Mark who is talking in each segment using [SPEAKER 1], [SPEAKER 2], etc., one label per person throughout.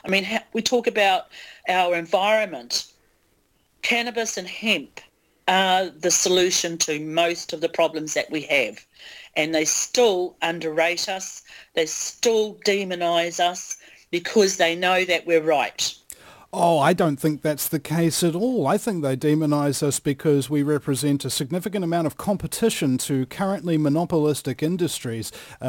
[SPEAKER 1] I mean, we talk about our environment. Cannabis and hemp are the solution to most of the problems that we have. And they still underrate us. They still demonise us because they know that we're right.
[SPEAKER 2] Oh, I don't think that's the case at all. I think they demonise us because we represent a significant amount of competition to currently monopolistic industries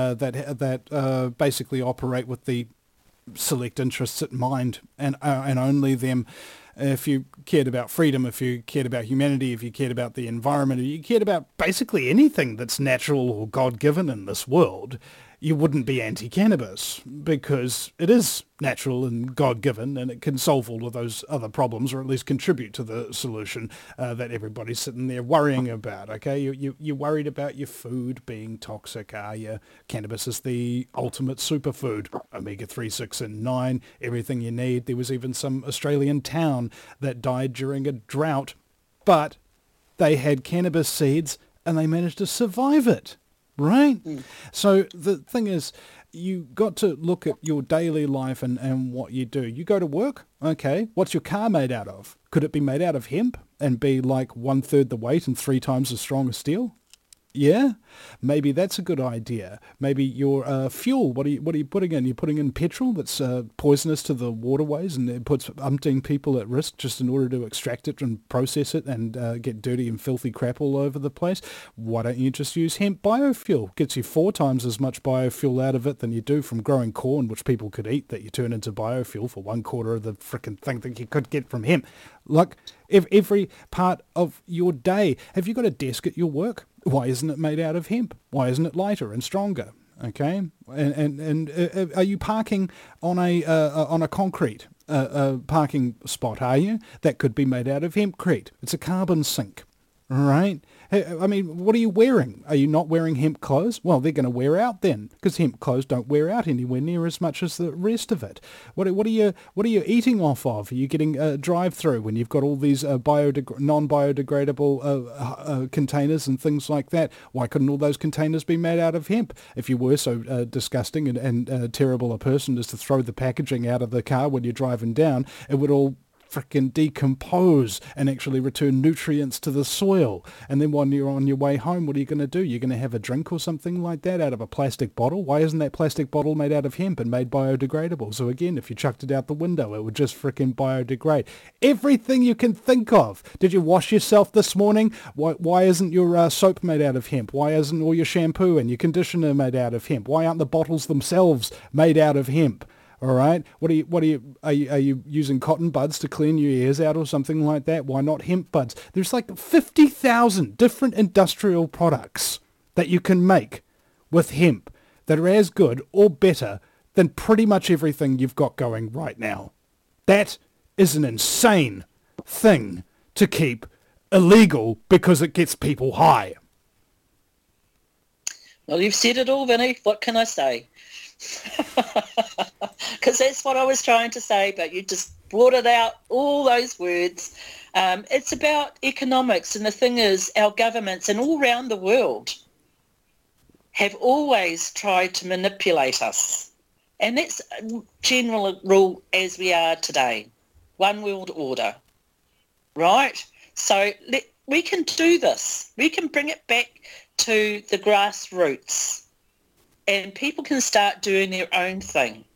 [SPEAKER 2] that basically operate with the select interests at mind and only them. If you cared about freedom, if you cared about humanity, if you cared about the environment, if you cared about basically anything that's natural or God-given in this world, you wouldn't be anti-cannabis because it is natural and God-given and it can solve all of those other problems or at least contribute to the solution that everybody's sitting there worrying about, okay? You're worried about your food being toxic, are you? Cannabis is the ultimate superfood, omega-3, 6 and 9, everything you need. There was even some Australian town that died during a drought, but they had cannabis seeds and they managed to survive it. Right? So the thing is, you got to look at your daily life and what you do. You go to work, okay, what's your car made out of? Could it be made out of hemp and be like 1/3 the weight and 3 times as strong as steel? Yeah, maybe that's a good idea. Maybe your fuel, what are you putting in? You're putting in petrol that's poisonous to the waterways and it puts umpteen people at risk just in order to extract it and process it and get dirty and filthy crap all over the place. Why don't you just use hemp biofuel? Gets you 4 times as much biofuel out of it than you do from growing corn, which people could eat, that you turn into biofuel for 1/4 of the frickin' thing that you could get from hemp. Like, if every part of your day, have you got a desk at your work? Why isn't it made out of hemp? Why isn't it lighter and stronger? Okay, and are you parking on a concrete parking spot? Are you? That could be made out of hempcrete. It's a carbon sink, right? I mean, what are you wearing? Are you not wearing hemp clothes? Well, they're going to wear out then, because hemp clothes don't wear out anywhere near as much as the rest of it. What are you eating off of? Are you getting a drive-through when you've got all these non-biodegradable containers and things like that? Why couldn't all those containers be made out of hemp? If you were so disgusting and terrible a person as to throw the packaging out of the car when you're driving down, it would all frickin' decompose and actually return nutrients to the soil. And then when you're on your way home, what are you going to do? You're going to have a drink or something like that out of a plastic bottle? Why isn't that plastic bottle made out of hemp and made biodegradable? So again, if you chucked it out the window, it would just frickin' biodegrade. Everything you can think of. Did you wash yourself this morning? Why isn't your soap made out of hemp? Why isn't all your shampoo and your conditioner made out of hemp? Why aren't the bottles themselves made out of are right? Are you using cotton buds to clean your ears out or something like that? Why not hemp buds? There's like 50,000 different industrial products that you can make with hemp that are as good or better than pretty much everything you've got going right now. That is an insane thing to keep illegal because it gets people high.
[SPEAKER 1] Well, you've said it all, Vinny. What can I say? Because that's what I was trying to say, but you just brought it out, all those words. It's about economics, and the thing is, our governments and all around the world have always tried to manipulate us. And that's a general rule as we are today. One world order, right? So we can do this. We can bring it back to the grassroots. And people can start doing their own thing.